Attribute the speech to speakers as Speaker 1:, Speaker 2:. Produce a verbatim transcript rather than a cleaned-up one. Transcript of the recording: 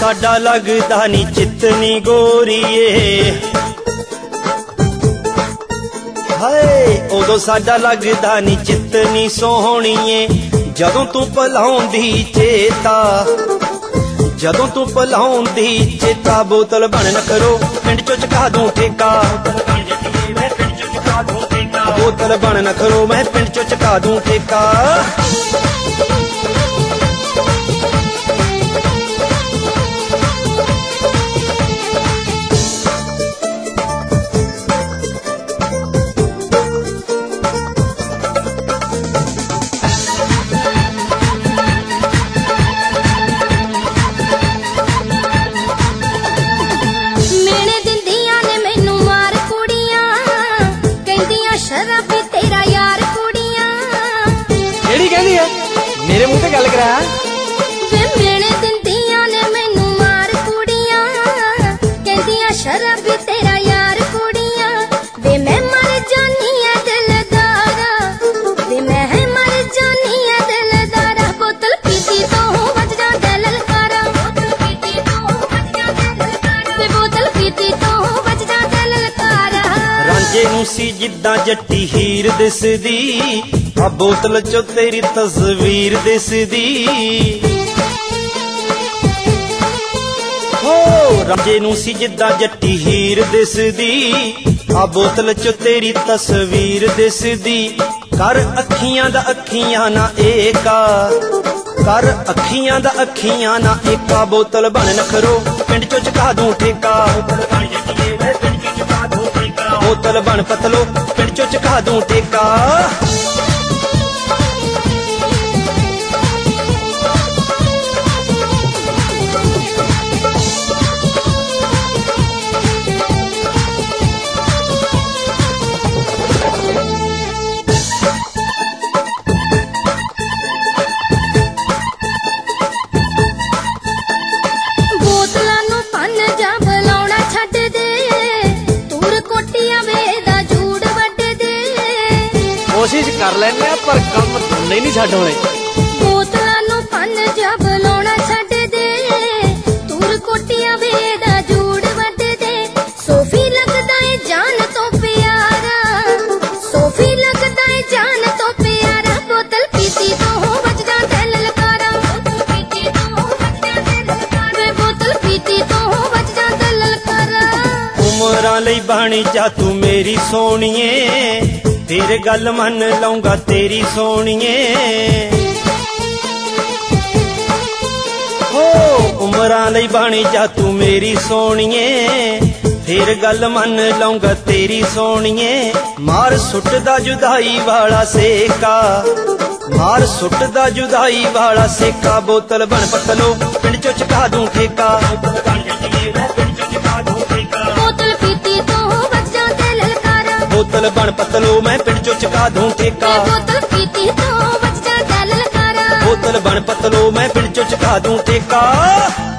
Speaker 1: साडा लगदा नी चित नी गोरीए, हाय उदों साडा लगदा नी चित नी सोहणीए। जदों तू भुलाउंदी चेता, जदों तू भुलाउंदी चेता, बोतल बन न करो पिंड चो चका दूं ठेका। बोतल बन न करो मैं पिंड चो चका दूं ठेका।
Speaker 2: मेरे मुंह ते गल करा
Speaker 3: वे मेरे दिंदियां ने मैनू मार कुड़ियां, कहदियां शराबी तेरा यार कुड़ियां। वे मैं मर जानी है दिलदारा, वे मैं मर जानी है दिलदारा। बोतल पीती तो बज जांदा ललकारा, बोतल पीती तो बज जांदा ललकारा, वे बोतल पीती तो बज जांदा ललकारा।
Speaker 1: रांझे नूं सी जिद्दां जट्टी हीर दिसदी, आ बोतल चो तेरी तस्वीर दिसदी। हो रांझे नूं सी जिद्दां जट्टी हीर दिसदी, आ बोतल चो तेरी तस्वीर दिसदी। कर अखियां दा अखियां ना एका, कर अखियां दा अखियां ना एका। बोतल बन न करो पिंड चो चका दूं ठेका। बोतल बन पतलो पिंड चो चका दूं ठेका।
Speaker 2: कोशिश कर लेने पर कम नहीं नहीं छड्ड होने।
Speaker 3: बोतलां नूं पन जा बुलाउणा छड्ड दे, तूर कोटियां वे दा जूड़ वड्ड दे। सोफी लगदा है जान तो प्यारा, सोफी लगदा है जान तो प्यारा। बोतल पीती तो बज जांदा ललकारा, बोतल पीती तो बज जांदा ललकारा, बोतल पीती तो बज जांदा ललकारा।
Speaker 1: उमरां लई बण जा तू मेरी सोहणीए, फिर गल मन लऊंगा तेरी सोहणीए। हो उमरां लई बण जा तू मेरी सोहणीए, फिर गल मन लऊंगा तेरी सोहणीए। मार सुटदा जुदाई वाला सेका, मार सुटदा जुदाई वाला सेका। बोतल बन पतलो पिंड चो चका दूं ठेका।
Speaker 3: बोतल पीती तो बज जांदा ललकारा,
Speaker 1: बोतल बन पतलो मैं पिंड चो चका दूं ठेका।
Speaker 3: बोतल पीती तो बज जांदा ललकारा,
Speaker 1: बोतल बन पतलो मैं पिंड चो चका दूं ठेका।